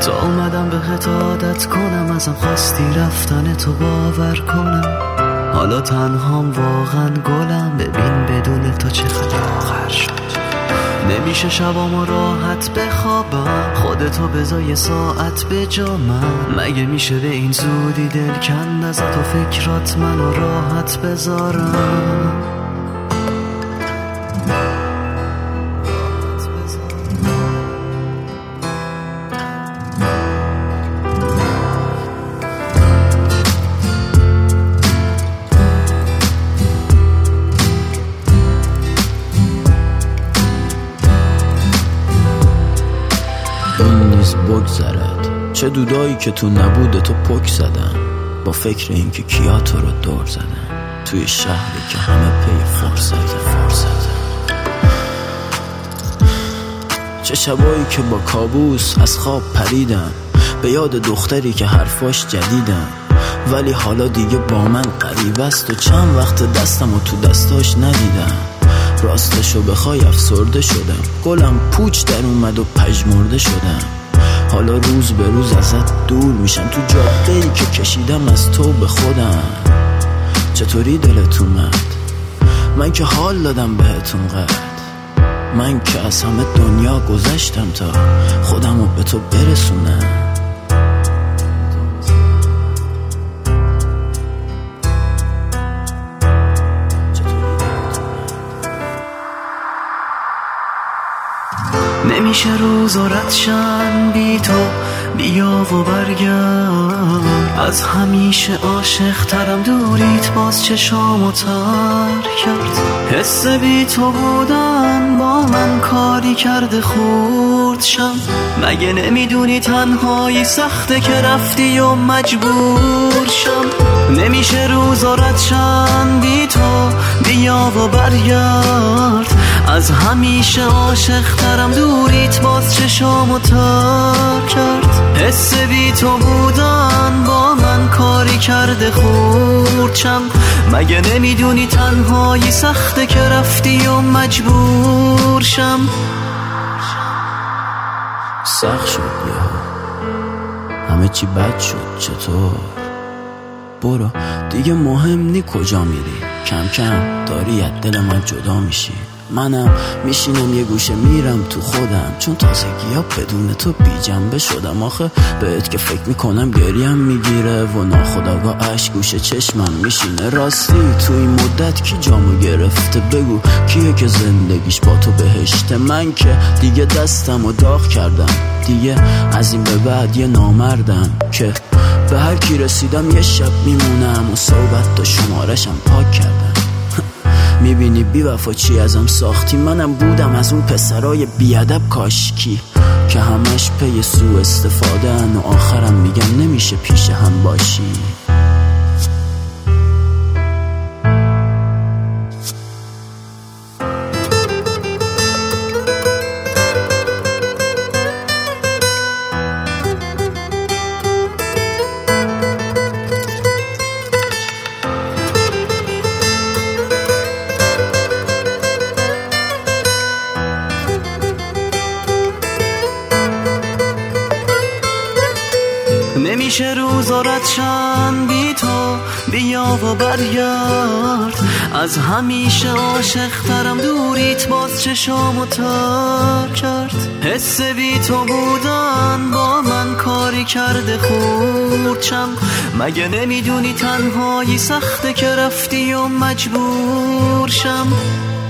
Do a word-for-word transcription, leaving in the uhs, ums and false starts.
تا اومدم بهت عادت کنم، ازم خواستی رفتن تو باور کنم. حالا تنهام واقعا گلم، ببین بدون تو چقدر آخر شد. نمیشه شبامو راحت بخوابم، خودتو بذار یه ساعت به جا من. مگه میشه به این زودی دل کند ازت و فکرات منو راحت بذارم؟ بگذرد چه دودایی که تو نبوده تو پک زدن، با فکر این که کیا تو رو دور زدن، توی شهری که همه پی فرصت فرصت. چه شبایی که با کابوس از خواب پریدم، به یاد دختری که حرفاش جدیدم، ولی حالا دیگه با من غریبه است و چند وقت دستم و تو دستاش ندیدم. راستشو بخوای افسرده شدم، گلم پوچ در اومد و پژمرده شدم. حالا روز به روز ازت دور میشم، تو جاده‌ای که کشیدم از تو به خودم. چطوری دلت اومد؟ من که حال دادم بهتون قد، من که از همه دنیا گذشتم تا خودمو به تو برسونم. نمیشه روز و رد شن بی تو، بیا و برگرد. از همیشه عاشق ترم، دوریت باز چشامو تر کرد. حس بی تو بودن با من کاری کرده خورد شم. مگه نمیدونی تنهایی سخته که رفتی و مجبور شم. نمیشه روز و رد شن بی تو، بیا و برگرد. از همیشه عاشق ترم، دوریت باز چشامو تر کرد. حس بی تو بودن با من کاری کرده خورد شم. مگه نمیدونی تنهایی سخته که رفتی و مجبور شم. سخت شد یا همه چی بد شد، چطور؟ برو دیگه مهم نی کجا میری، کم کم داری از دل من جدا میشی. منم میشینم یه گوشه میرم تو خودم، چون تازگی ها بدون تو بی جنبه شدم. آخه بهت که فکر میکنم گریم میگیره و ناخودآگاه عشق گوشه چشمم میشینه. راستی تو این مدت کی جامو گرفته؟ بگو کیه که زندگیش با تو بهشته؟ من که دیگه دستمو داغ کردم، دیگه از این به بعد یه نامردم که به هر کی رسیدم یه شب میمونم و صحبت تا شمارشم پاک کردم. میبینی بی وفا چی ازم ساختی؟ منم بودم از اون پسرای بیادب کاشکی که همش پی سو استفادهن و آخرم میگن نمیشه پیش هم باشی. نمیشه روز و رد شن بی تو، بیا و برگرد. از همیشه عاشق ترم، دوریت باز چشامو تر کرد. حس بی تو بودن با من کاری کرده خورد شم. مگه نمیدونی تنهایی سخته که رفتی و مجبور شم.